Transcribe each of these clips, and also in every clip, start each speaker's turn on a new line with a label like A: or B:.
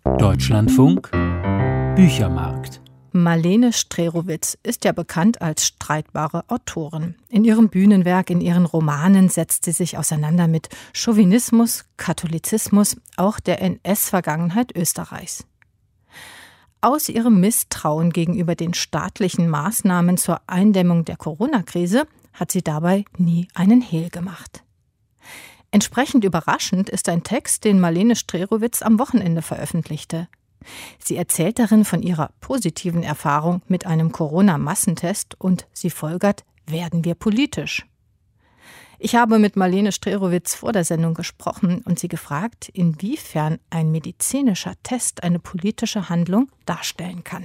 A: Deutschlandfunk Büchermarkt.
B: Marlene Strerowitz ist ja bekannt als streitbare Autorin. In ihrem Bühnenwerk, in ihren Romanen setzt sie sich auseinander mit Chauvinismus, Katholizismus, auch der NS-Vergangenheit Österreichs. Aus ihrem Misstrauen gegenüber den staatlichen Maßnahmen zur Eindämmung der Corona-Krise hat sie dabei nie einen Hehl gemacht. Entsprechend überraschend ist ein Text, den Marlene Strerowitz am Wochenende veröffentlichte. Sie erzählt darin von ihrer positiven Erfahrung mit einem Corona-Massentest und sie folgert: Werden wir politisch? Ich habe mit Marlene Strerowitz vor der Sendung gesprochen und sie gefragt, inwiefern ein medizinischer Test eine politische Handlung darstellen kann.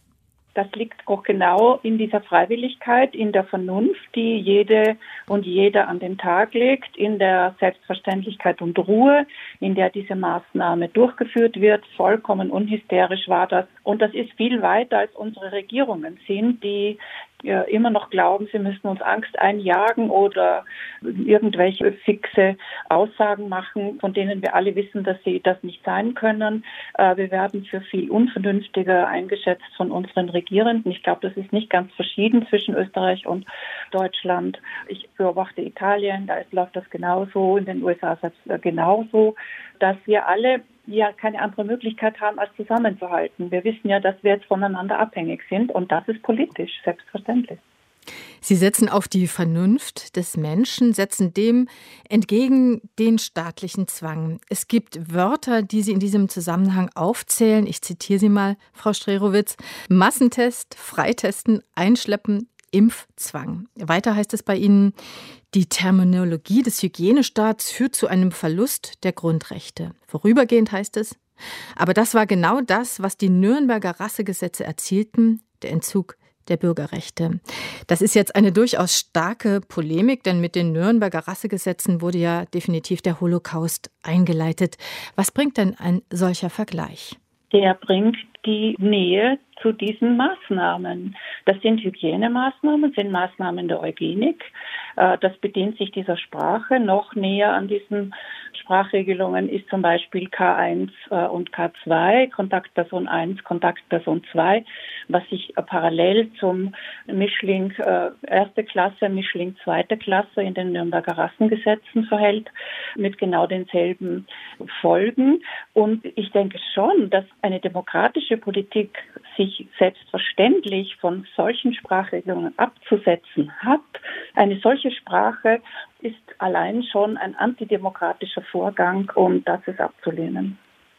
C: Das liegt auch genau in dieser Freiwilligkeit, in der Vernunft, die jede und jeder an den Tag legt, in der Selbstverständlichkeit und Ruhe, in der diese Maßnahme durchgeführt wird. Vollkommen unhysterisch war das. Und das ist viel weiter, als unsere Regierungen sind, die immer noch glauben, sie müssen uns Angst einjagen oder irgendwelche fixe Aussagen machen, von denen wir alle wissen, dass sie das nicht sein können. Wir werden für viel unvernünftiger eingeschätzt von unseren Regierenden. Ich glaube, das ist nicht ganz verschieden zwischen Österreich und Deutschland. Ich beobachte Italien, da läuft das genauso, in den USA ist das genauso, dass wir alle keine andere Möglichkeit haben, als zusammenzuhalten. Wir wissen ja, dass wir jetzt voneinander abhängig sind und das ist politisch, selbstverständlich.
B: Sie setzen auf die Vernunft des Menschen, setzen dem entgegen den staatlichen Zwang. Es gibt Wörter, die Sie in diesem Zusammenhang aufzählen. Ich zitiere Sie mal, Frau Strerowitz: Massentest, Freitesten, Einschleppen, Impfzwang. Weiter heißt es bei Ihnen: Die Terminologie des Hygienestaats führt zu einem Verlust der Grundrechte. Vorübergehend heißt es: Aber das war genau das, was die Nürnberger Rassegesetze erzielten, der Entzug der Bürgerrechte. Das ist jetzt eine durchaus starke Polemik, denn mit den Nürnberger Rassegesetzen wurde ja definitiv der Holocaust eingeleitet. Was bringt denn ein solcher Vergleich?
C: Der bringt die Nähe zu diesen Maßnahmen. Das sind Hygienemaßnahmen, sind Maßnahmen der Eugenik. Das bedient sich dieser Sprache. Noch näher an diesen Sprachregelungen ist zum Beispiel K1 und K2, Kontaktperson 1, Kontaktperson 2, was sich parallel zum Mischling erste Klasse, Mischling zweite Klasse in den Nürnberger Rassengesetzen verhält, mit genau denselben Folgen. Und ich denke schon, dass eine demokratische Politik sich selbstverständlich von solchen Sprachregelungen abzusetzen hat. Eine solche Sprache ist allein schon ein antidemokratischer Vorgang und das ist abzulehnen.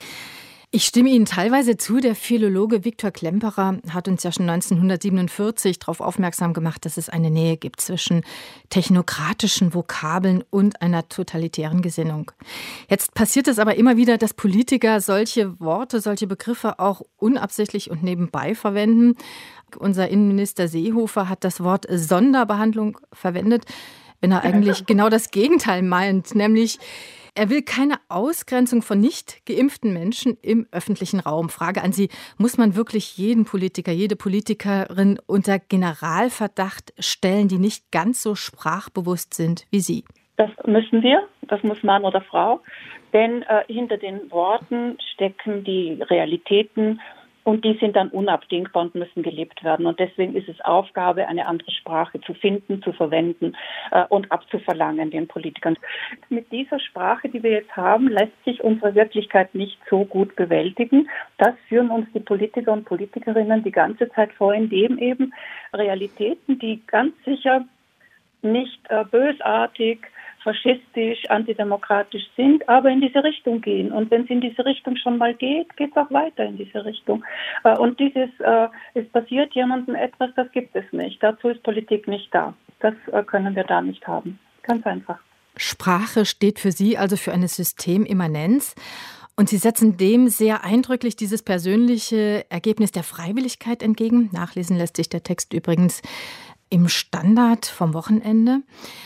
B: Ich stimme Ihnen teilweise zu. Der Philologe Viktor Klemperer hat uns ja schon 1947 darauf aufmerksam gemacht, dass es eine Nähe gibt zwischen technokratischen Vokabeln und einer totalitären Gesinnung. Jetzt passiert es aber immer wieder, dass Politiker solche Worte, solche Begriffe auch unabsichtlich und nebenbei verwenden. Unser Innenminister Seehofer hat das Wort Sonderbehandlung verwendet, wenn er eigentlich genau das Gegenteil meint, nämlich er will keine Ausgrenzung von nicht geimpften Menschen im öffentlichen Raum. Frage an Sie: Muss man wirklich jeden Politiker, jede Politikerin unter Generalverdacht stellen, die nicht ganz so sprachbewusst sind wie Sie?
C: Das müssen wir, das muss Mann oder Frau, denn hinter den Worten stecken die Realitäten und die sind dann unabdingbar und müssen gelebt werden. Und deswegen ist es Aufgabe, eine andere Sprache zu finden, zu verwenden und abzuverlangen den Politikern. Mit dieser Sprache, die wir jetzt haben, lässt sich unsere Wirklichkeit nicht so gut bewältigen. Das führen uns die Politiker und Politikerinnen die ganze Zeit vor, indem eben Realitäten, die ganz sicher nicht bösartig, faschistisch, antidemokratisch sind, aber in diese Richtung gehen. Und wenn es in diese Richtung schon mal geht, geht es auch weiter in diese Richtung. Und es passiert jemandem etwas, das gibt es nicht. Dazu ist Politik nicht da. Das können wir da nicht haben. Ganz einfach.
B: Sprache steht für Sie also für eine Systemimmanenz. Und Sie setzen dem sehr eindrücklich dieses persönliche Ergebnis der Freiwilligkeit entgegen. Nachlesen lässt sich der Text übrigens im Standard vom Wochenende.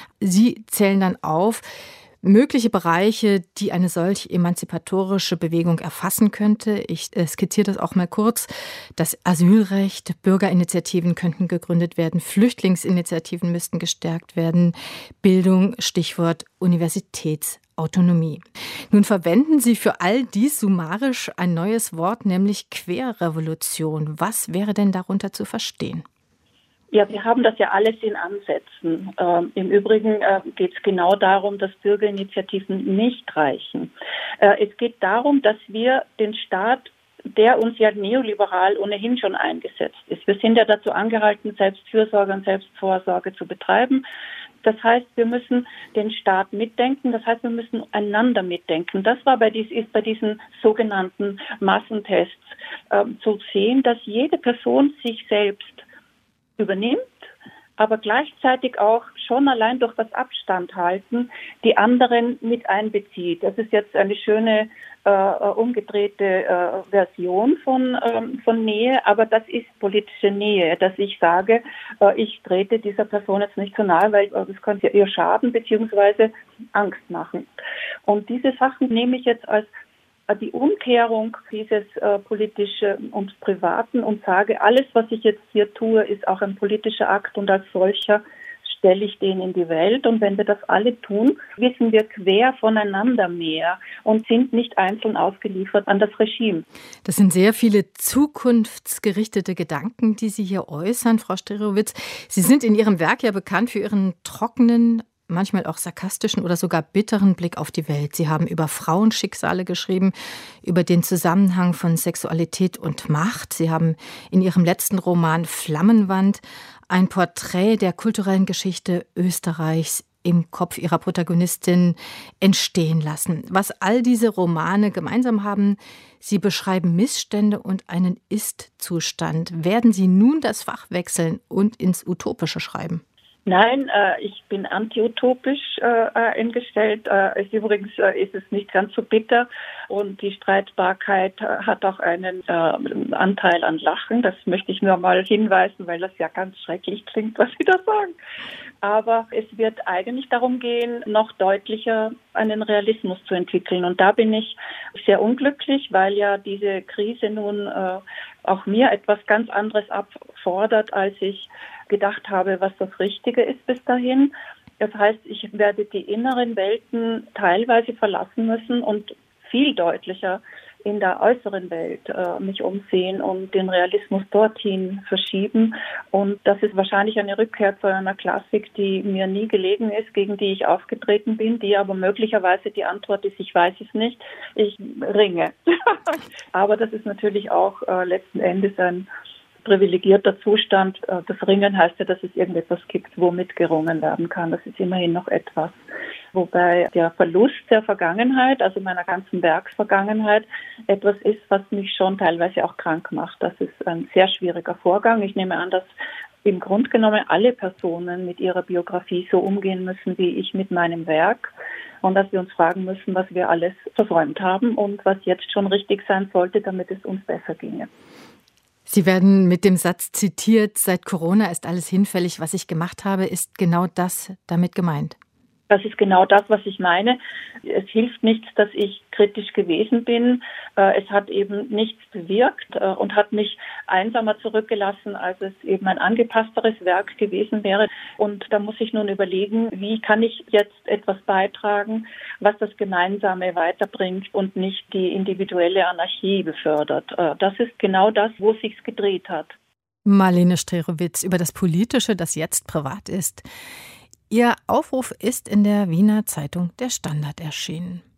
B: Sie zählen dann auf mögliche Bereiche, die eine solch emanzipatorische Bewegung erfassen könnte. Ich skizziere das auch mal kurz. Das Asylrecht, Bürgerinitiativen könnten gegründet werden, Flüchtlingsinitiativen müssten gestärkt werden, Bildung, Stichwort Universitätsausbildung. Autonomie. Nun verwenden Sie für all dies summarisch ein neues Wort, nämlich Querrevolution. Was wäre denn darunter zu verstehen?
C: Ja, wir haben das ja alles in Ansätzen. Im Übrigen geht es genau darum, dass Bürgerinitiativen nicht reichen. Es geht darum, dass wir den Staat, der uns ja neoliberal ohnehin schon eingesetzt ist. Wir sind ja dazu angehalten, Selbstfürsorge und Selbstvorsorge zu betreiben. Das heißt, wir müssen den Staat mitdenken. Das heißt, wir müssen einander mitdenken. Das war ist bei diesen sogenannten Massentests zu sehen, dass jede Person sich selbst übernimmt, aber gleichzeitig auch schon allein durch das Abstand halten die anderen mit einbezieht. Das ist jetzt eine schöne umgedrehte Version von Nähe, aber das ist politische Nähe, dass ich sage, ich trete dieser Person jetzt nicht zu nahe, weil das könnte ihr schaden bzw. Angst machen. Und diese Sachen nehme ich jetzt als die Umkehrung dieses Politischen und Privaten und sage, alles, was ich jetzt hier tue, ist auch ein politischer Akt und als solcher stelle ich den in die Welt. Und wenn wir das alle tun, wissen wir quer voneinander mehr und sind nicht einzeln ausgeliefert an das Regime.
B: Das sind sehr viele zukunftsgerichtete Gedanken, die Sie hier äußern, Frau Strerowitz. Sie sind in Ihrem Werk ja bekannt für Ihren trockenen, manchmal auch sarkastischen oder sogar bitteren Blick auf die Welt. Sie haben über Frauenschicksale geschrieben, über den Zusammenhang von Sexualität und Macht. Sie haben in Ihrem letzten Roman Flammenwand ein Porträt der kulturellen Geschichte Österreichs im Kopf Ihrer Protagonistin entstehen lassen. Was all diese Romane gemeinsam haben, sie beschreiben Missstände und einen Ist-Zustand. Werden Sie nun das Fach wechseln und ins Utopische schreiben?
C: Nein, ich bin anti-utopisch eingestellt. Übrigens ist es nicht ganz so bitter und die Streitbarkeit hat auch einen Anteil an Lachen. Das möchte ich nur mal hinweisen, weil das ja ganz schrecklich klingt, was Sie da sagen. Aber es wird eigentlich darum gehen, noch deutlicher einen Realismus zu entwickeln. Und da bin ich sehr unglücklich, weil ja diese Krise nun auch mir etwas ganz anderes abfordert, als ich gedacht habe, was das Richtige ist bis dahin. Das heißt, ich werde die inneren Welten teilweise verlassen müssen und viel deutlicher in der äußeren Welt mich umsehen und den Realismus dorthin verschieben. Und das ist wahrscheinlich eine Rückkehr zu einer Klassik, die mir nie gelegen ist, gegen die ich aufgetreten bin, die aber möglicherweise die Antwort ist, ich weiß es nicht, ich ringe. Aber das ist natürlich auch letzten Endes ein privilegierter Zustand. Das Ringen heißt ja, dass es irgendetwas gibt, womit gerungen werden kann. Das ist immerhin noch etwas. Wobei der Verlust der Vergangenheit, also meiner ganzen Werksvergangenheit, etwas ist, was mich schon teilweise auch krank macht. Das ist ein sehr schwieriger Vorgang. Ich nehme an, dass im Grunde genommen alle Personen mit ihrer Biografie so umgehen müssen, wie ich mit meinem Werk. Und dass wir uns fragen müssen, was wir alles versäumt haben und was jetzt schon richtig sein sollte, damit es uns besser ginge.
B: Sie werden mit dem Satz zitiert, seit Corona ist alles hinfällig, was ich gemacht habe. Ist genau das damit gemeint?
C: Das ist genau das, was ich meine. Es hilft nichts, dass ich kritisch gewesen bin. Es hat eben nichts bewirkt und hat mich einsamer zurückgelassen, als es eben ein angepassteres Werk gewesen wäre. Und da muss ich nun überlegen, wie kann ich jetzt etwas beitragen, was das Gemeinsame weiterbringt und nicht die individuelle Anarchie befördert. Das ist genau das, wo es sich gedreht hat.
B: Marlene Strerowitz über das Politische, das jetzt privat ist. Ihr Aufruf ist in der Wiener Zeitung Der Standard erschienen.